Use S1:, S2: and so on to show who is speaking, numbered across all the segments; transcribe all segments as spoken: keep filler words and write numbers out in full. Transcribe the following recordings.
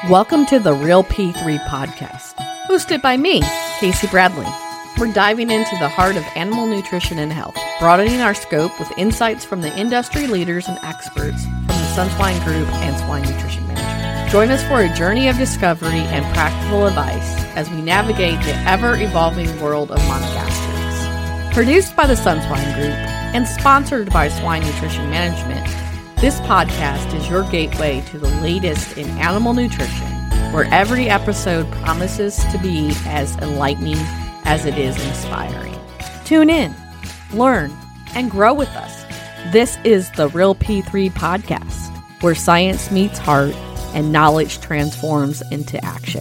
S1: Welcome to the Real P three podcast, hosted by me, Casey Bradley. We're diving into the heart of animal nutrition and health, broadening our scope with insights from the industry leaders and experts from the SunSwine Group and Swine Nutrition Management. Join us for a journey of discovery and practical advice as we navigate the ever-evolving world of monogastrics. Produced by the SunSwine Group and sponsored by Swine Nutrition Management, this podcast is your gateway to the latest in animal nutrition, where every episode promises to be as enlightening as it is inspiring. Tune in, learn, and grow with us. This is the Real P three podcast, where science meets heart and knowledge transforms into action.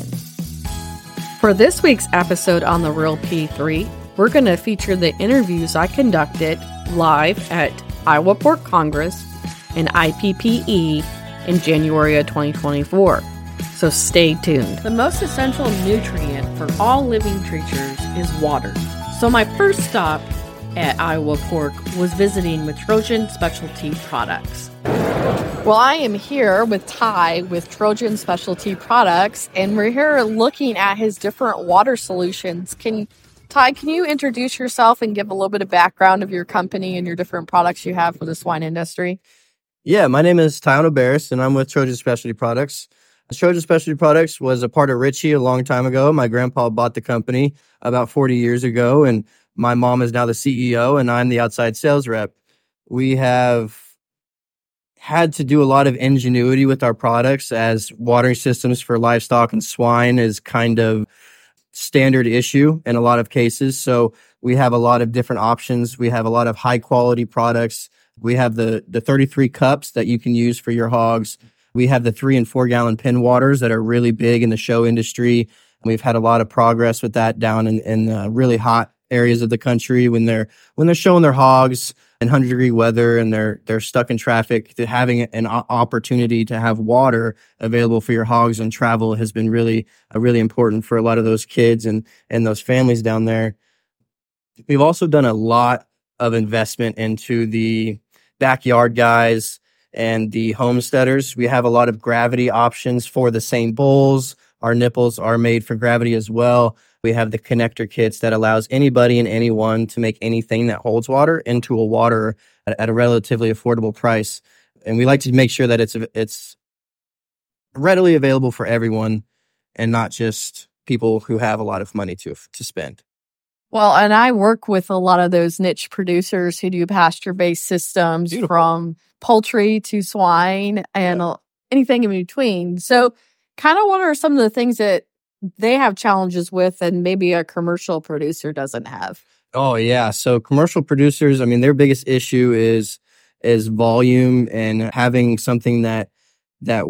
S1: For this week's episode on the Real P three, we're going to feature the interviews I conducted live at Iowa Pork Congress and I P P E in January of twenty twenty-four. So stay tuned. The most essential nutrient for all living creatures is water. So my first stop at Iowa Pork was visiting with Trojan Specialty Products. Well, I am here with Ty with Trojan Specialty Products, and we're here looking at his different water solutions. Can Ty, can you introduce yourself and give a little bit of background of your company and your different products you have for the swine industry?
S2: Yeah, my name is Ty Barris, and I'm with Trojan Specialty Products. Trojan Specialty Products was a part of Ritchie a long time ago. My grandpa bought the company about forty years ago, and my mom is now the C E O, and I'm the outside sales rep. We have had to do a lot of ingenuity with our products, as watering systems for livestock and swine is kind of standard issue in a lot of cases. So we have a lot of different options. We have a lot of high quality products. We have the, the thirty-three cups that you can use for your hogs. We have the three and four gallon pin waters that are really big in the show industry. We've had a lot of progress with that down in, in uh, really hot areas of the country when they're when they're showing their hogs in one hundred degree weather and they're they're stuck in traffic. To having an opportunity to have water available for your hogs and travel has been really uh, really important for a lot of those kids and and those families down there. We've also done a lot of investment into the backyard guys and the homesteaders. We have a lot of gravity options for the same bowls. Our nipples are made for gravity as well. We have the connector kits that allows anybody and anyone to make anything that holds water into a water at, at a relatively affordable price. And we like to make sure that it's it's readily available for everyone and not just people who have a lot of money to to spend.
S1: Well, and I work with a lot of those niche producers who do pasture-based systems. Beautiful. From poultry to swine and yeah. anything in between. So kind of what are some of the things that they have challenges with and maybe a commercial producer doesn't have?
S2: Oh, yeah. So commercial producers, I mean, their biggest issue is is volume and having something that that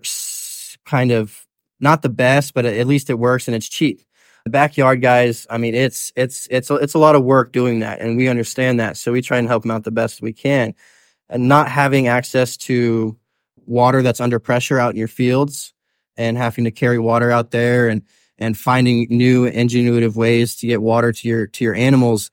S2: works kind of not the best, but at least it works and it's cheap. The backyard guys, I mean, it's it's it's a, it's a lot of work doing that, and we understand that. So we try and help them out the best we can. And not having access to water that's under pressure out in your fields and having to carry water out there and and finding new ingenuitive ways to get water to your to your animals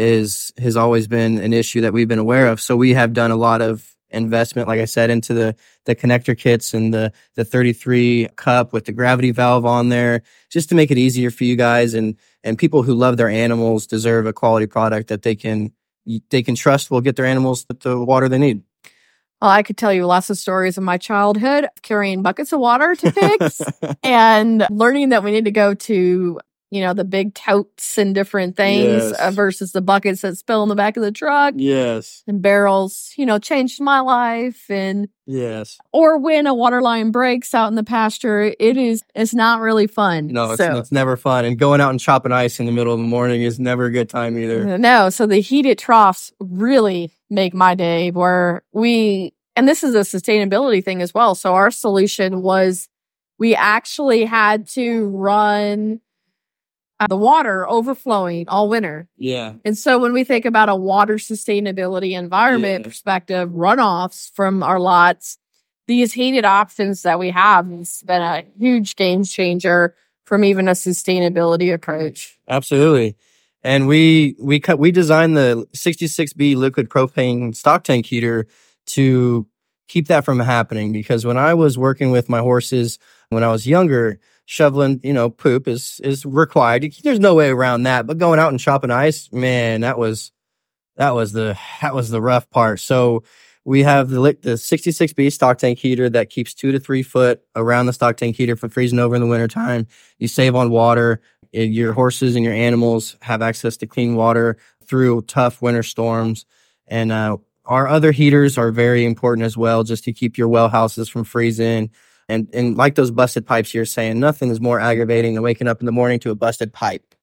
S2: is has always been an issue that we've been aware of. So we have done a lot of investment, like I said, into the the connector kits and the the thirty-three cup with the gravity valve on there, just to make it easier for you guys. And and people who love their animals deserve a quality product that they can they can trust will get their animals the water they need.
S1: Well, I could tell you lots of stories of my childhood, carrying buckets of water to pigs and learning that we need to go to, you know, the big totes and different things yes. uh, versus the buckets that spill in the back of the truck.
S2: Yes.
S1: And barrels, you know, changed my life. And
S2: yes.
S1: Or when a water line breaks out in the pasture, it is, it's not really fun.
S2: No, it's,
S1: so.
S2: it's never fun. And going out and chopping ice in the middle of the morning is never a good time either.
S1: No. So the heated troughs really make my day where we, and this is a sustainability thing as well. So our solution was we actually had to run Uh, the water overflowing all winter.
S2: Yeah.
S1: And so when we think about a water sustainability environment
S2: yeah.
S1: perspective, runoffs from our lots, these heated options that we have has been a huge game changer from even a sustainability approach.
S2: Absolutely. And we we cut we designed the sixty-six B liquid propane stock tank heater to keep that from happening, because when I was working with my horses When I was younger, shoveling, you know, poop is is required. There's no way around that. But going out and chopping ice, man, that was that was the that was the rough part. So we have the lick the sixty-six B stock tank heater that keeps two to three foot around the stock tank heater from freezing over in the wintertime. You save on water. Your horses and your animals have access to clean water through tough winter storms. And uh, our other heaters are very important as well, just to keep your well houses from freezing. And and like those busted pipes you're saying, nothing is more aggravating than waking up in the morning to a busted pipe.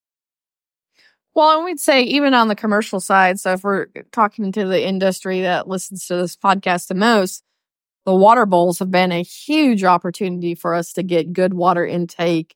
S1: Well, and we'd say even on the commercial side, so if we're talking to the industry that listens to this podcast the most, the water bowls have been a huge opportunity for us to get good water intake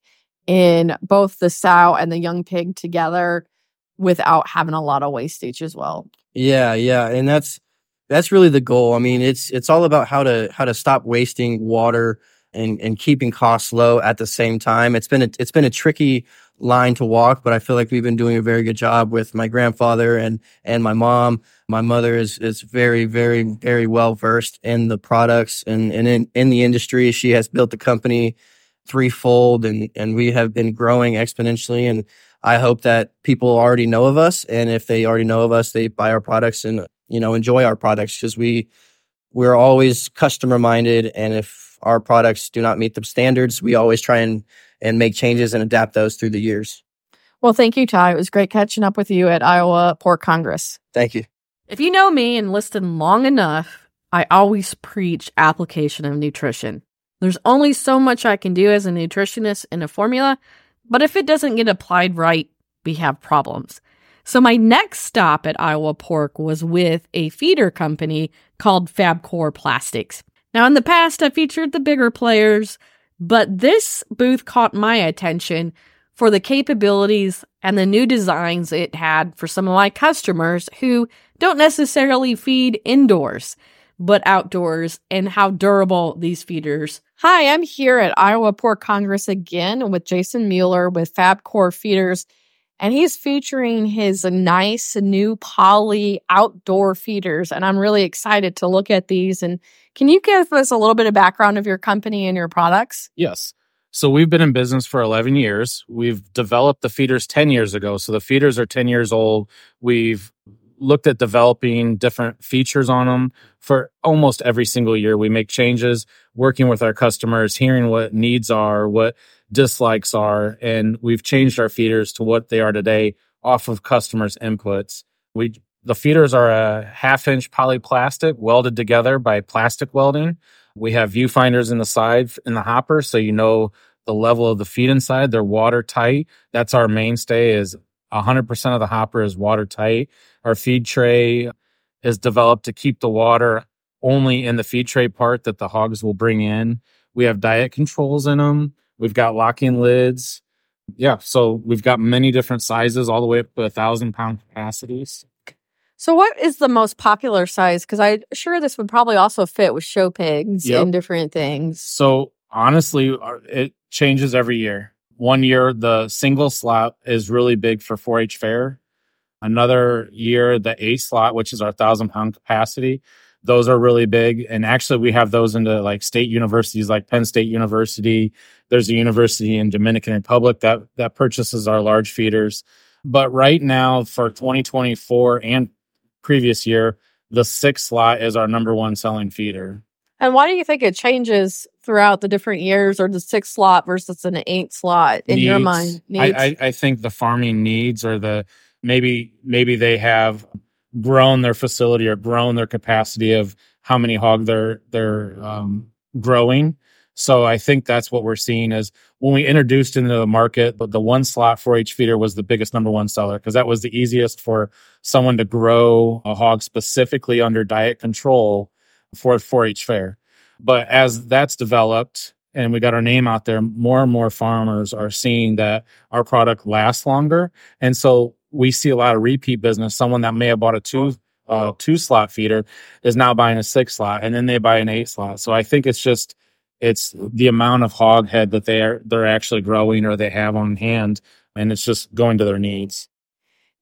S1: in both the sow and the young pig together without having a lot of wastage as well.
S2: Yeah, yeah. And that's that's really the goal. I mean, it's it's all about how to how to stop wasting water and, and keeping costs low at the same time. It's been a, it's been a tricky line to walk, but I feel like we've been doing a very good job with my grandfather and and my mom. My mother is is very, very, very well versed in the products and, and in, in the industry. She has built the company threefold, and and we have been growing exponentially. And I hope that people already know of us, and if they already know of us, they buy our products and, you know, enjoy our products, because we we're always customer minded. And if our products do not meet the standards, we always try and and make changes and adapt those through the years.
S1: Well, thank you, Ty. It was great catching up with you at Iowa Pork Congress.
S2: Thank you.
S1: If you know me and listen long enough, I always preach application of nutrition. There's only so much I can do as a nutritionist in a formula, but if it doesn't get applied right, we have problems. So my next stop at Iowa Pork was with a feeder company called Fabcore Plastics. Now, in the past, I featured the bigger players, but this booth caught my attention for the capabilities and the new designs it had for some of my customers who don't necessarily feed indoors, but outdoors, and how durable these feeders. Hi, I'm here at Iowa Pork Congress again with Jason Mueller with Fabcore Feeders, and he's featuring his nice new poly outdoor feeders, and I'm really excited to look at these. And can you give us a little bit of background of your company and your products?
S3: Yes. So we've been in business for eleven years. We've developed the feeders ten years ago. So the feeders are ten years old. We've looked at developing different features on them for almost every single year. We make changes, working with our customers, hearing what needs are, what dislikes are, and we've changed our feeders to what they are today off of customers' inputs. We the feeders are a half-inch polyplastic welded together by plastic welding. We have viewfinders in the side in the hopper, so you know the level of the feed inside. They're watertight. That's our mainstay. Is one hundred percent of the hopper is watertight. Our feed tray is developed to keep the water only in the feed tray part that the hogs will bring in. We have diet controls in them. We've got locking lids. Yeah, so we've got many different sizes, all the way up to one thousand pound capacities.
S1: So what is the most popular size? Because I'm sure this would probably also fit with show pigs
S3: Yep.
S1: and different things.
S3: So honestly, it changes every year. One year, the single slot is really big for four H fair. Another year, the eight slot, which is our thousand pound capacity, those are really big. And actually, we have those into like state universities, like Penn State University. There's a university in Dominican Republic that that purchases our large feeders. But right now, for twenty twenty-four and previous year, the six slot is our number one selling feeder.
S1: And why do you think it changes throughout the different years, or the six slot versus an eight slot in
S3: Needs.
S1: your mind?
S3: I, I, I think the farming needs, or the maybe maybe they have grown their facility or grown their capacity of how many hog they're they're um, growing. So I think that's what we're seeing is when we introduced into the market, but the one slot four H feeder was the biggest number one seller because that was the easiest for someone to grow a hog specifically under diet control for four H fair. But as that's developed and we got our name out there, more and more farmers are seeing that our product lasts longer. And so we see a lot of repeat business. Someone that may have bought a two uh, two slot feeder is now buying a six slot, and then they buy an eight slot. So I think it's just it's the amount of hog head that they are they're actually growing or they have on hand, and it's just going to their needs.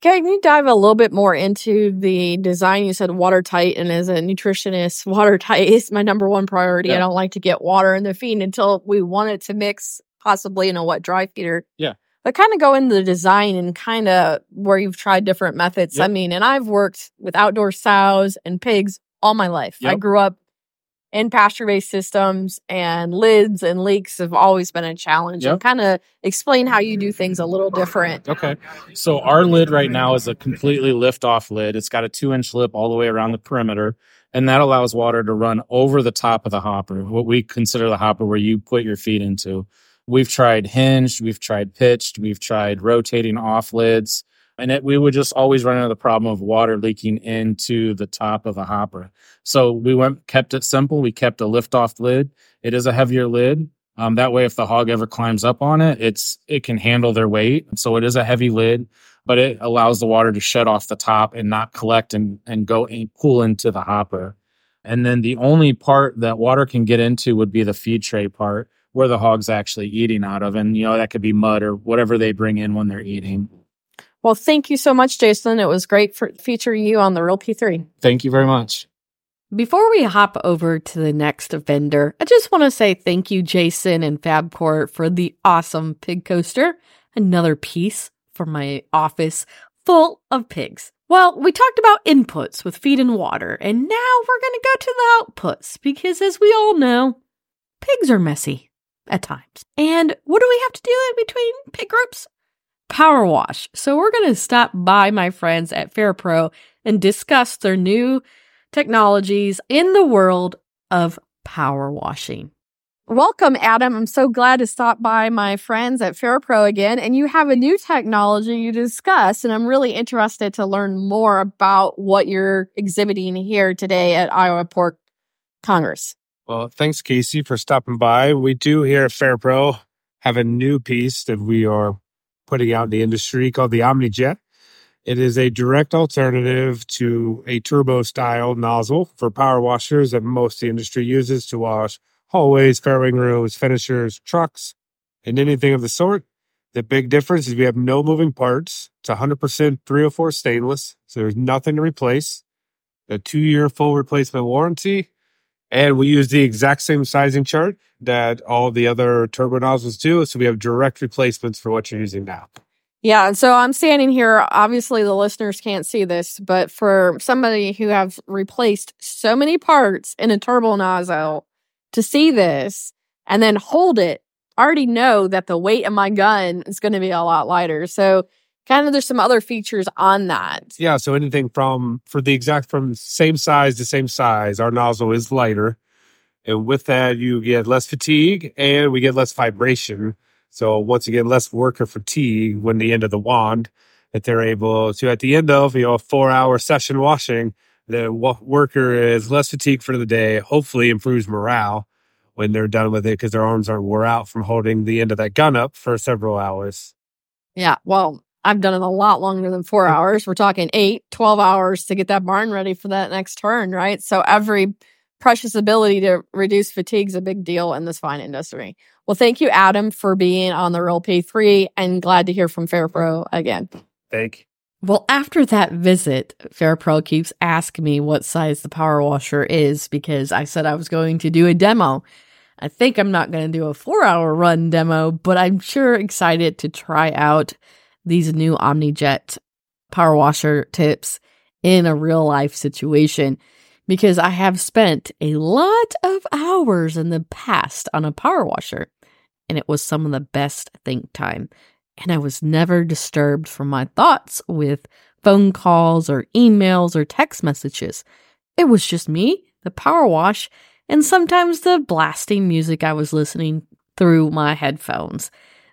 S1: Can you dive a little bit more into the design? You said watertight, and as a nutritionist, watertight is my number one priority.
S3: Yeah.
S1: I don't like to get water in the feed until we want it to mix, possibly in a wet dry feeder.
S3: Yeah.
S1: But kind of go into the design and kind of where you've tried different methods.
S3: Yep.
S1: I mean, and I've worked with outdoor sows and pigs all my life.
S3: Yep.
S1: I grew up in pasture-based systems, and lids and leaks have always been a challenge.
S3: Yep.
S1: And kind of explain how you do things a little different.
S3: Okay. So our lid right now is a completely lift-off lid. It's got a two-inch lip all the way around the perimeter, and that allows water to run over the top of the hopper, what we consider the hopper where you put your feed into. We've tried hinged, we've tried pitched, we've tried rotating off lids, and it, we would just always run into the problem of water leaking into the top of a hopper. So we went, kept it simple. We kept a lift-off lid. It is a heavier lid. Um, that way, if the hog ever climbs up on it, it's it can handle their weight. So it is a heavy lid, but it allows the water to shed off the top and not collect and, and go and pool into the hopper. And then the only part that water can get into would be the feed tray part, where the hog's actually eating out of. And, you know, that could be mud or whatever they bring in when they're eating.
S1: Well, thank you so much, Jason. It was great for featuring you on the Real P three.
S3: Thank you very much.
S1: Before we hop over to the next vendor, I just want to say thank you, Jason and Fabcore, for the awesome pig coaster. Another piece for my office full of pigs. Well, we talked about inputs with feed and water, and now we're going to go to the outputs because, as we all know, pigs are messy at times. And what do we have to do in between pig groups? Power wash. So we're going to stop by my friends at FairPro and discuss their new technologies in the world of power washing. Welcome, Adam. I'm so glad to stop by my friends at FairPro again. And you have a new technology you discuss, and I'm really interested to learn more about what you're exhibiting here today at Iowa Pork Congress.
S4: Well, thanks, Casey, for stopping by. We do here at FairPro have a new piece that we are putting out in the industry called the OmniJet. It is a direct alternative to a turbo-style nozzle for power washers that most of the industry uses to wash hallways, farrowing rooms, finishers, trucks, and anything of the sort. The big difference is we have no moving parts. It's one hundred percent three oh four stainless, so there's nothing to replace. A two-year full replacement warranty. And we use the exact same sizing chart that all the other turbo nozzles do. So we have direct replacements for what you're using now.
S1: Yeah, and so I'm standing here. Obviously, the listeners can't see this, but for somebody who have replaced so many parts in a turbo nozzle, to see this and then hold it, I already know that the weight of my gun is going to be a lot lighter. So kind of there's some other features on that.
S4: Yeah, so anything from, for the exact, from same size to same size, our nozzle is lighter. And with that, you get less fatigue and we get less vibration. So once again, less worker fatigue when the end of the wand, that they're able to, at the end of, you know, a four hour session washing, the w- worker is less fatigued for the day, hopefully improves morale when they're done with it because their arms aren't wore out from holding the end of that gun up for several hours.
S1: Yeah, well, I've done it a lot longer than four hours. We're talking eight, twelve hours to get that barn ready for that next turn, right? So every precious ability to reduce fatigue is a big deal in this fine industry. Well, thank you, Adam, for being on the Real P three, and glad to hear from FairPro again.
S4: Thank you.
S1: Well, after that visit, FairPro keeps asking me what size the power washer is because I said I was going to do a demo. I think I'm not going to do a four-hour run demo, but I'm sure excited to try out these new OmniJet power washer tips in a real-life situation because I have spent a lot of hours in the past on a power washer, and it was some of the best think time. And I was never disturbed from my thoughts with phone calls or emails or text messages. It was just me, the power wash, and sometimes the blasting music I was listening through my headphones.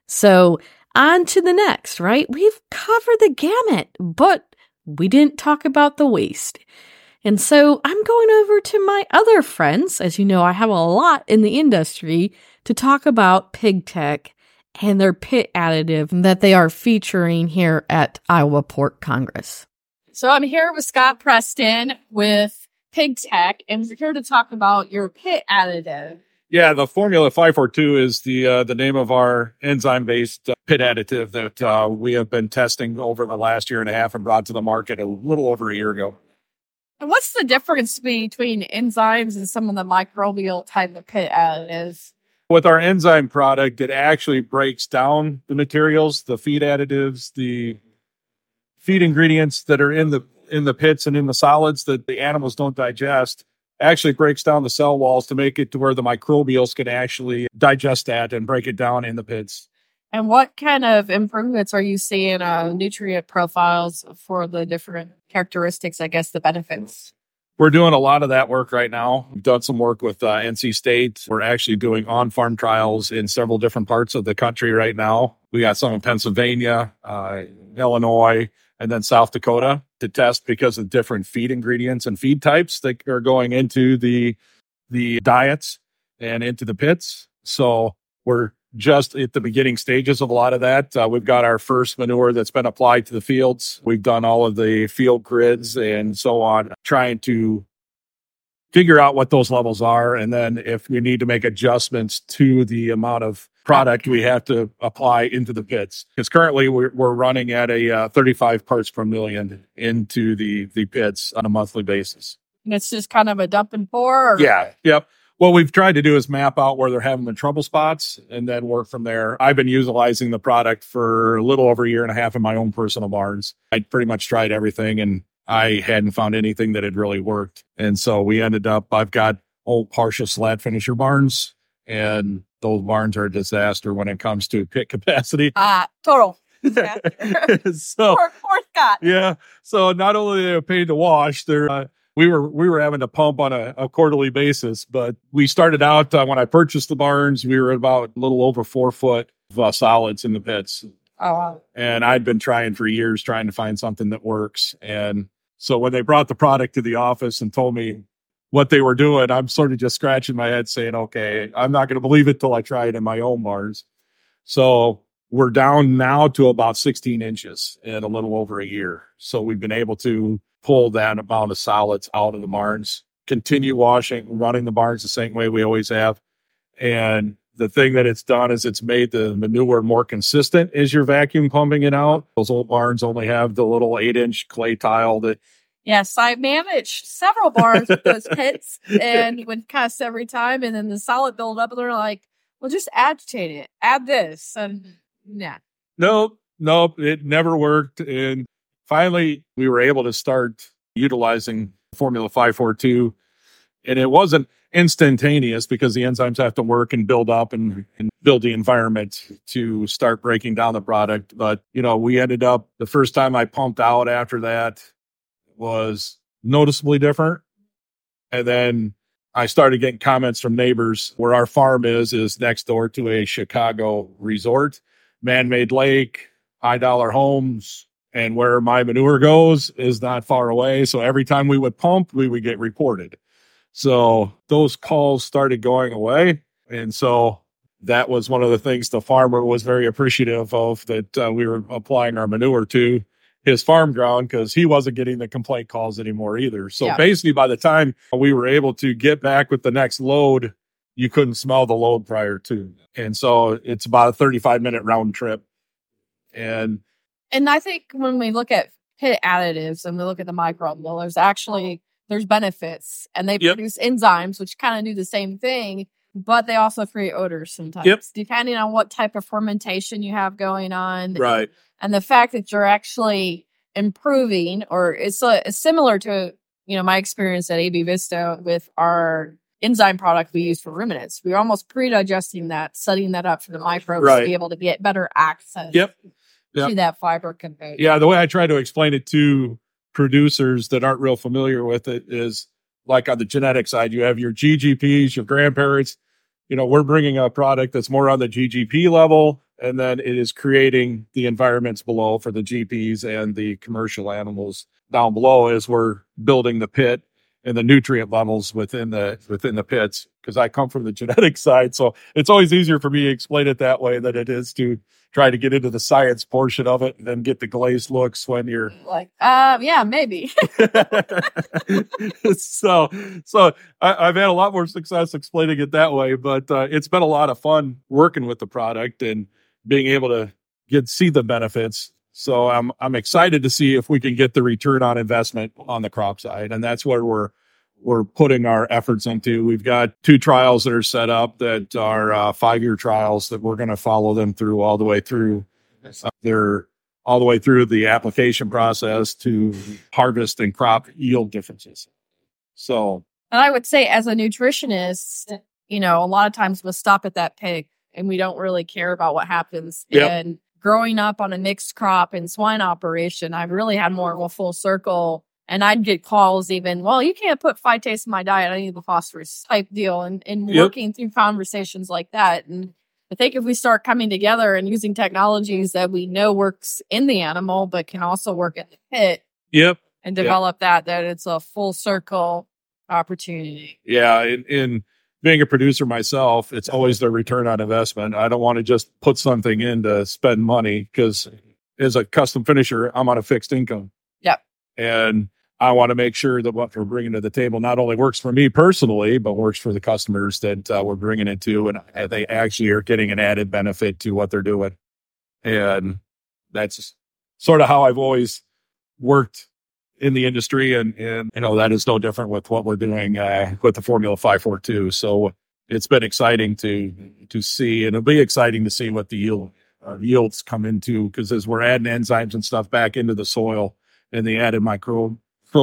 S1: So on to the next, right? We've covered the gamut, but we didn't talk about the waste. And so I'm going over to my other friends. As you know, I have a lot in the industry to talk about pig tech and their pit additive that they are featuring here at Iowa Pork Congress. So I'm here with Scott Preston with Pig Tech, and we're here to talk about your pit additive.
S5: Yeah, the Formula five forty-two is the uh, the name of our enzyme-based uh, pit additive that uh, we have been testing over the last year and a half and brought to the market a little over a year ago.
S1: And what's the difference between enzymes and some of the microbial type of pit additives?
S5: With our enzyme product, it actually breaks down the materials, the feed additives, the feed ingredients that are in the in the pits and in the solids that the animals don't digest. Actually breaks down the cell walls to make it to where the microbials can actually digest that and break it down in the pits.
S1: And what kind of improvements are you seeing on nutrient profiles for the different characteristics, I guess, the benefits?
S5: We're doing a lot of that work right now. We've done some work with uh, N C State. We're actually doing on-farm trials in several different parts of the country right now. We got some in Pennsylvania, uh, Illinois, and then South Dakota to test because of different feed ingredients and feed types that are going into the the diets and into the pits. So we're just at the beginning stages of a lot of that. Uh, we've got our first manure that's been applied to the fields. We've done all of the field grids and so on, trying to figure out what those levels are. And then if we need to make adjustments to the amount of product we have to apply into the pits. Because currently we're, we're running at a uh, thirty-five parts per million into the, the pits on a monthly basis.
S1: And it's just kind of a dump and pour? Or?
S5: Yeah. Yep. What we've tried to do is map out where they're having the trouble spots and then work from there. I've been utilizing the product for a little over a year and a half in my own personal barns. I pretty much tried everything and I hadn't found anything that had really worked. And so we ended up, I've got old partial slat finisher barns, and those barns are a disaster when it comes to pit capacity.
S1: Ah, uh, total.
S5: so,
S1: poor, poor Scott.
S5: Yeah. So not only are they paid to wash, they're, uh, we were, we were having to pump on a, a quarterly basis, but we started out uh, when I purchased the barns, we were about a little over four foot of uh, solids in the pits.
S1: Oh, wow.
S5: And I'd been trying for years, trying to find something that works. And so when they brought the product to the office and told me what they were doing, I'm sort of just scratching my head saying, okay, I'm not going to believe it till I try it in my own barns. So we're down now to about sixteen inches in a little over a year. So we've been able to pull that amount of solids out of the barns, continue washing, running the barns the same way we always have. And the thing that it's done is it's made the manure more consistent as you're vacuum pumping it out. Those old barns only have the little eight inch clay tile that.
S1: Yes, I managed several barns with those pits and would cuss every time. And then the solid build up and they're like, well, just agitate it. Add this. And yeah.
S5: Nope. Nope. It never worked. And finally, we were able to start utilizing Formula five forty-two. And it wasn't instantaneous because the enzymes have to work and build up and, and build the environment to start breaking down the product. But, you know, we ended up, the first time I pumped out after that was noticeably different. And then I started getting comments from neighbors where our farm is, is next door to a Chicago resort, man-made lake, high dollar homes. And where my manure goes is not far away. So every time we would pump, we would get reported. So those calls started going away. And so that was one of the things the farmer was very appreciative of, that uh, we were applying our manure to his farm ground, because he wasn't getting the complaint calls anymore either. So yeah. Basically, by the time we were able to get back with the next load, you couldn't smell the load prior to. And so it's about a thirty-five minute round trip. And
S1: and I think when we look at pit additives and we look at the microbial, there's actually there's benefits, and they yep. produce enzymes, which kind of do the same thing, but they also create odors sometimes, yep. depending on what type of fermentation you have going on.
S5: Right.
S1: And the fact that you're actually improving, or it's, a, it's similar to, you know, my experience at A B Vista with our enzyme product we use for ruminants. We're almost pre-digesting that, setting that up for the microbes right. to be able to get better access
S5: yep. Yep.
S1: to that fiber component.
S5: Yeah, the way I try to explain it to producers that aren't real familiar with it is, like on the genetic side, you have your G G Ps, your grandparents. You know, we're bringing a product that's more on the G G P level, and then it is creating the environments below for the G Ps and the commercial animals down below as we're building the pit. and the nutrient levels within the within the pits, because I come from the genetic side. So it's always easier for me to explain it that way than it is to try to get into the science portion of it and then get the glazed looks when you're
S1: like, uh, yeah, maybe.
S5: so, so I, I've had a lot more success explaining it that way, but uh, it's been a lot of fun working with the product and being able to get see the benefits. So I'm I'm excited to see if we can get the return on investment on the crop side, and that's where we're we're putting our efforts into. We've got two trials that are set up that are uh, five-year trials that we're going to follow them through all the way through. Uh, they're all the way through the application process to harvest and crop yield differences. So,
S1: and I would say, as a nutritionist, you know, a lot of times we'll stop at that pig, and we don't really care about what happens.
S5: Yep.
S1: And growing up on a mixed crop and swine operation, I really had more of a full circle. And I'd get calls even, well, you can't put phytase in my diet. I need the phosphorus type deal. And, and
S5: Yep.
S1: working through conversations like that. And I think if we start coming together and using technologies that we know works in the animal, but can also work in the pit
S5: yep.
S1: and develop that, that it's a full circle opportunity.
S5: Yeah. In, in being a producer myself, it's always the return on investment. I don't want to just put something in to spend money, because as a custom finisher, I'm on a fixed income.
S1: Yep.
S5: And I want to make sure that what we're bringing to the table not only works for me personally, but works for the customers that uh, we're bringing it to, and they actually are getting an added benefit to what they're doing. And that's sort of how I've always worked in the industry. And, and you know, that is no different with what we're doing uh, with the Formula five forty-two. So it's been exciting to to see, and it'll be exciting to see what the yield uh, yields come into, because as we're adding enzymes and stuff back into the soil and the added microbial,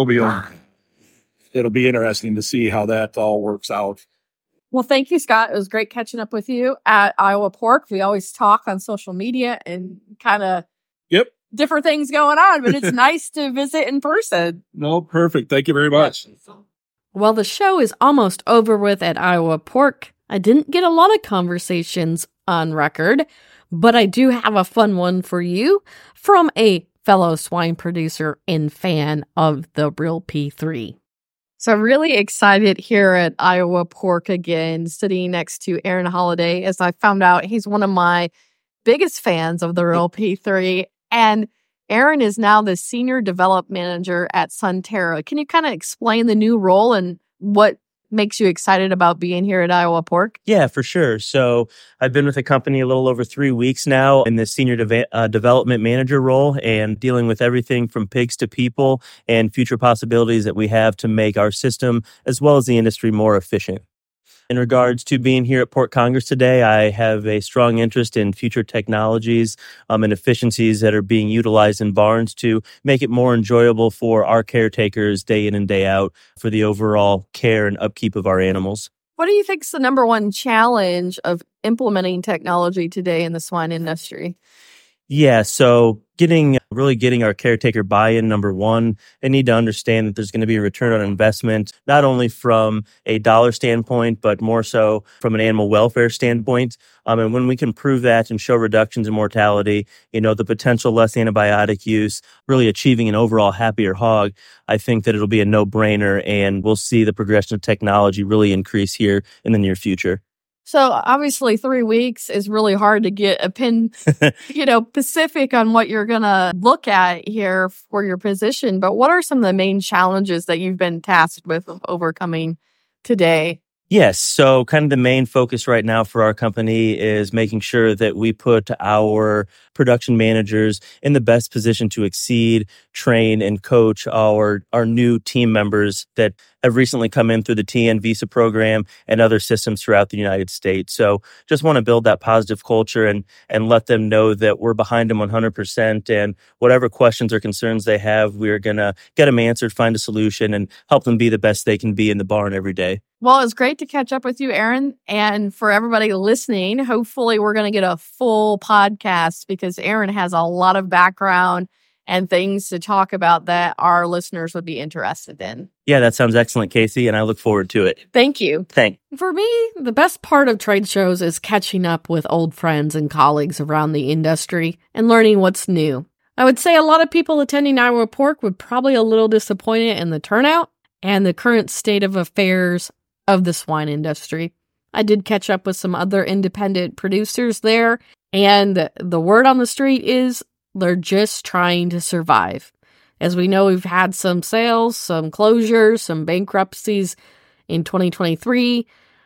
S5: it'll be interesting to see how that all works out.
S1: Well, thank you, Scott. It was great catching up with you at Iowa Pork. We always talk on social media and kind of
S5: Yep.
S1: different things going on, but it's nice to visit in person.
S5: No, perfect. Thank you very much.
S1: Well, the show is almost over with at Iowa Pork. I didn't get a lot of conversations on record, but I do have a fun one for you from a fellow swine producer and fan of the Real P three. So really excited here at Iowa Pork again, sitting next to Aaron Holiday. As I found out, he's one of my biggest fans of the Real P three. And Aaron is now the Senior Development Manager at Sunterra. Can you kind of explain the new role and what makes you excited about being here at Iowa Pork?
S6: Yeah, for sure. So I've been with the company a little over three weeks now in the Senior Deve- uh, Development Manager role, and dealing with everything from pigs to people and future possibilities that we have to make our system as well as the industry more efficient. In regards to being here at Pork Congress today, I have a strong interest in future technologies um, and efficiencies that are being utilized in barns to make it more enjoyable for our caretakers day in and day out for the overall care and upkeep of our animals.
S1: What do you think is the number one challenge of implementing technology today in the swine industry?
S6: Yeah, so getting really getting our caretaker buy-in, number one, they need to understand that there's going to be a return on investment, not only from a dollar standpoint, but more so from an animal welfare standpoint. Um, and when we can prove that and show reductions in mortality, you know, the potential less antibiotic use, really achieving an overall happier hog, I think that it'll be a no-brainer, and we'll see the progression of technology really increase here in the near future.
S1: So obviously three weeks is really hard to get a pin, you know, specific on what you're going to look at here for your position. But what are some of the main challenges that you've been tasked with overcoming today?
S6: Yes. So kind of the main focus right now for our company is making sure that we put our production managers in the best position to exceed, train, and coach our, our new team members that have recently come in through the T N Visa program and other systems throughout the United States. So just want to build that positive culture and, and let them know that we're behind them one hundred percent. And whatever questions or concerns they have, we're going to get them answered, find a solution, and help them be the best they can be in the barn every day.
S1: Well, it's great to catch up with you, Aaron. And for everybody listening, hopefully we're going to get a full podcast because Aaron has a lot of background and things to talk about that our listeners would be interested in.
S6: Yeah, that sounds excellent, Casey, and I look forward to it.
S1: Thank you.
S6: Thanks.
S1: For me, the best part of trade shows is catching up with old friends and colleagues around the industry and learning what's new. I would say a lot of people attending Iowa Pork were probably a little disappointed in the turnout, and the current state of affairs of the swine industry. I did catch up with some other independent producers there, and the word on the street is they're just trying to survive. As we know, we've had some sales, some closures, some bankruptcies in twenty twenty-three,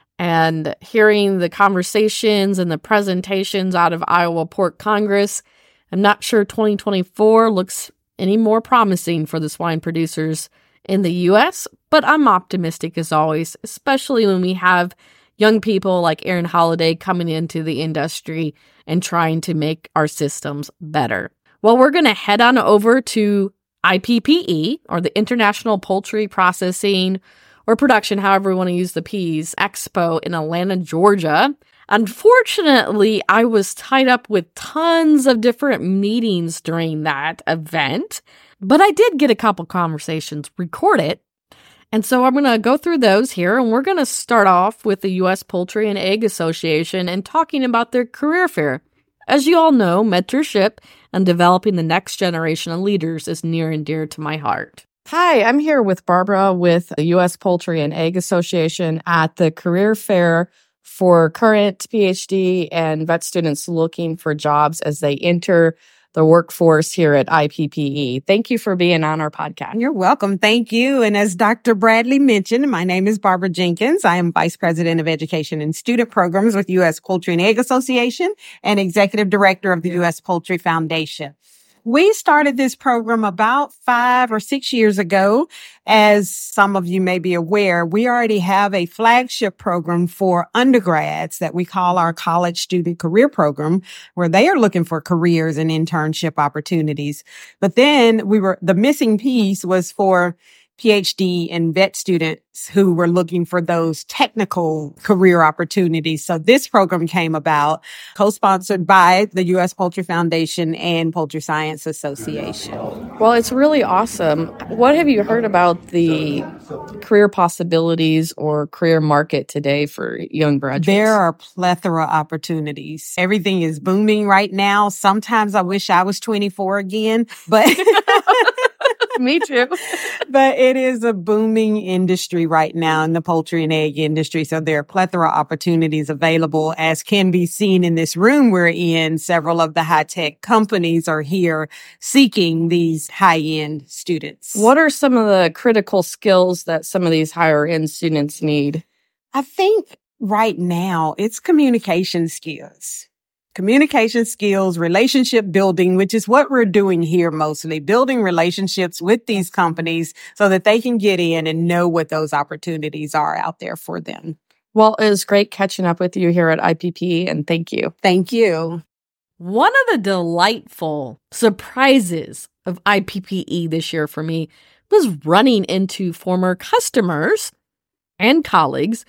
S1: and hearing the conversations and the presentations out of Iowa Pork Congress, I'm not sure twenty twenty-four looks any more promising for the swine producers in the U S, but I'm optimistic as always, especially when we have young people like Aaron Holiday coming into the industry and trying to make our systems better. Well, we're going to head on over to I P P E, or the International Poultry Processing or Production, however we want to use the P's, Expo in Atlanta, Georgia. Unfortunately, I was tied up with tons of different meetings during that event, but I did get a couple conversations recorded. And so I'm going to go through those here, and we're going to start off with the U S Poultry and Egg Association and talking about their career fair. As you all know, mentorship and developing the next generation of leaders is near and dear to my heart. Hi, I'm here with Barbara with the U S Poultry and Egg Association at the career fair for current PhD and vet students looking for jobs as they enter the workforce here at I P P E. Thank you for being on our podcast.
S7: You're welcome. Thank you. And as Doctor Bradley mentioned, my name is Barbara Jenkins. I am Vice President of Education and Student Programs with U S Poultry and Egg Association and Executive Director of the U S Poultry Foundation. We started this program about five or six years ago. As some of you may be aware, we already have a flagship program for undergrads that we call our College Student Career Program, where they are looking for careers and internship opportunities. But then we were, the missing piece was for PhD and vet students who were looking for those technical career opportunities. So this program came about, co-sponsored by the U S Poultry Foundation and Poultry Science Association.
S1: Well, it's really awesome. What have you heard about the career possibilities or career market today for young graduates?
S7: There are plethora of opportunities. Everything is booming right now. Sometimes I wish I was twenty-four again, but...
S1: Me too.
S7: But it is a booming industry right now in the poultry and egg industry. So there are plethora of opportunities available, as can be seen in this room we're in. Several of the high-tech companies are here seeking these high-end students.
S1: What are some of the critical skills that some of these higher-end students need?
S7: I think right now it's communication skills. Communication skills, relationship building, which is what we're doing here mostly, building relationships with these companies so that they can get in and know what those opportunities are out there for them.
S1: Well, it was great catching up with you here at I P P, and thank you.
S7: Thank you.
S1: One of the delightful surprises of I P P E this year for me was running into former customers and colleagues,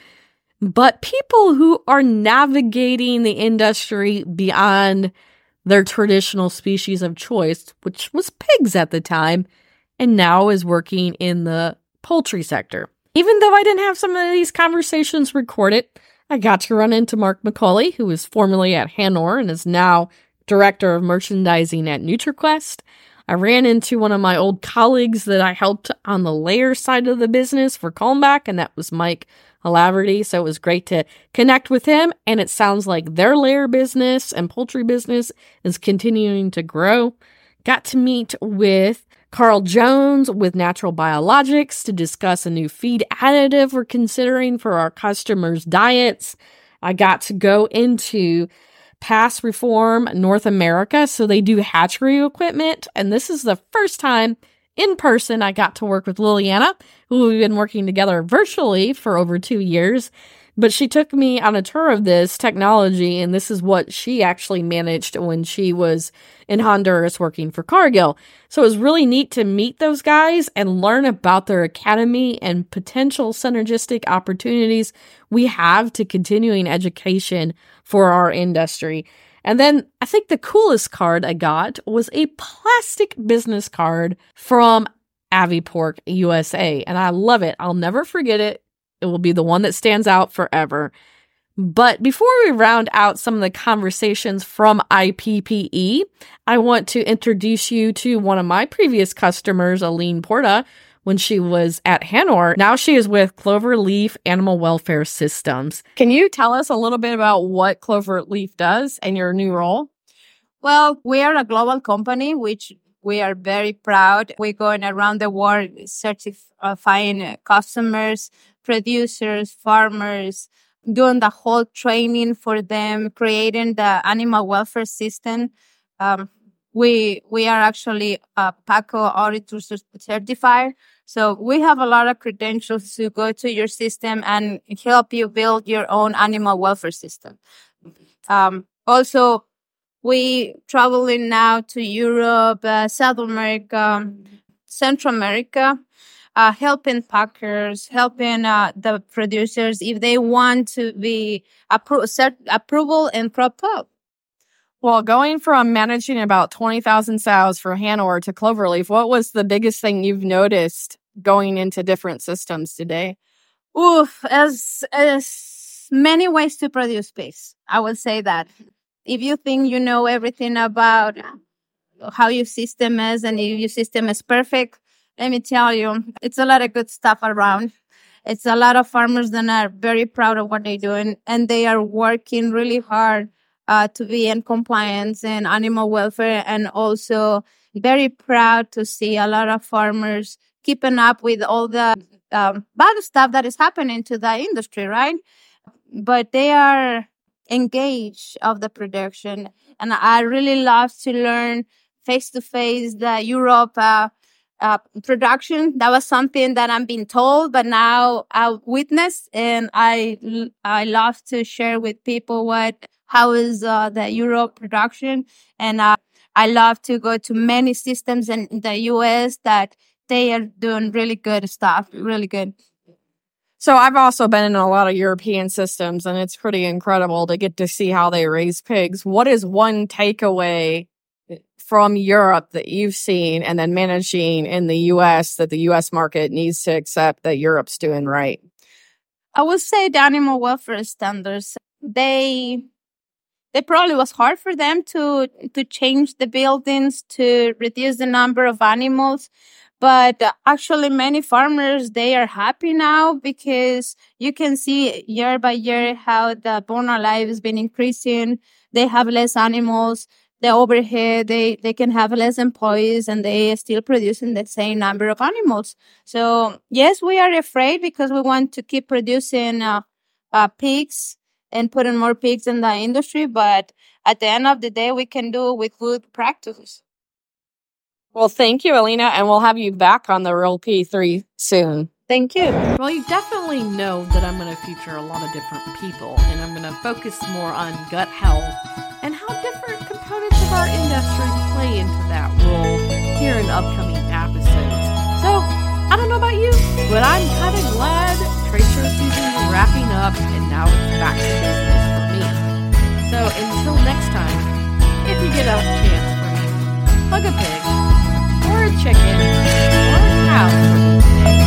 S1: but people who are navigating the industry beyond their traditional species of choice, which was pigs at the time, and now is working in the poultry sector. Even though I didn't have some of these conversations recorded, I got to run into Mark McCauley, who was formerly at Hanor and is now Director of Merchandising at NutriQuest. I ran into one of my old colleagues that I helped on the layer side of the business for Calmback, and that was Mike Alaverty. So it was great to connect with him, and it sounds like their layer business and poultry business is continuing to grow. Got to meet with Carl Jones with Natural Biologics to discuss a new feed additive we're considering for our customers' diets. I got to go into Pass Reform North America, so they do hatchery equipment, and this is the first time in person I got to work with Liliana, who we've been working together virtually for over two years. But she took me on a tour of this technology, and this is what she actually managed when she was in Honduras working for Cargill. So it was really neat to meet those guys and learn about their academy and potential synergistic opportunities we have to continuing education for our industry. And then I think the coolest card I got was a plastic business card from Avipork U S A. And I love it. I'll never forget it. It will be the one that stands out forever. But before we round out some of the conversations from I P P E, I want to introduce you to one of my previous customers, Aline Porta, when she was at Hanor. Now she is with Cloverleaf Animal Welfare Systems. Can you tell us a little bit about what Cloverleaf does and your new role?
S8: Well, we are a global company, which we are very proud. We're going around the world certifying customers, producers, farmers, doing the whole training for them, creating the animal welfare system. Um, we we are actually a PACO auditor certified. So we have a lot of credentials to go to your system and help you build your own animal welfare system. Um, also, we traveling now to Europe, uh, South America, Central America, uh, helping packers, helping uh, the producers if they want to be appro- cert- approval and crop up.
S1: Well, going from managing about twenty thousand sows for Hanor to Cloverleaf, what was the biggest thing you've noticed going into different systems today?
S8: Oof, as, as many ways to produce pigs. I would say that. If you think you know everything about how your system is and if your system is perfect, let me tell you, it's a lot of good stuff around. It's a lot of farmers that are very proud of what they're doing, and they are working really hard uh, to be in compliance and animal welfare, and also very proud to see a lot of farmers keeping up with all the um, bad stuff that is happening to the industry, right? But they are engaged of the production, and I really love to learn face to face the Europe uh, uh, production. That was something that I'm being told, but now I witnessed, and I I love to share with people what how is uh, the Europe production, and uh, I love to go to many systems in the U S that they are doing really good stuff, really good.
S1: So I've also been in a lot of European systems, and it's pretty incredible to get to see how they raise pigs. What is one takeaway from Europe that you've seen and then managing in the U S that the U S market needs to accept that Europe's doing right?
S8: I would say the animal welfare standards, they they probably was hard for them to to change the buildings, to reduce the number of animals. But actually, many farmers, they are happy now because you can see year by year how the born alive has been increasing. They have less animals. The overhead, they, they can have less employees, and they are still producing the same number of animals. So, yes, we are afraid because we want to keep producing uh, uh, pigs and putting more pigs in the industry. But at the end of the day, we can do it with good practices.
S1: Well, thank you, Alina, and we'll have you back on the Real P three soon.
S8: Thank you.
S1: Well, you definitely know that I'm going to feature a lot of different people, and I'm going to focus more on gut health and how different components of our industry play into that role here in upcoming episodes. So, I don't know about you, but I'm kind of glad trade show season is wrapping up, and now it's back to business for me. So, until next time, if you get a chance for me, hug a pig, or a chicken, or a cow for me today.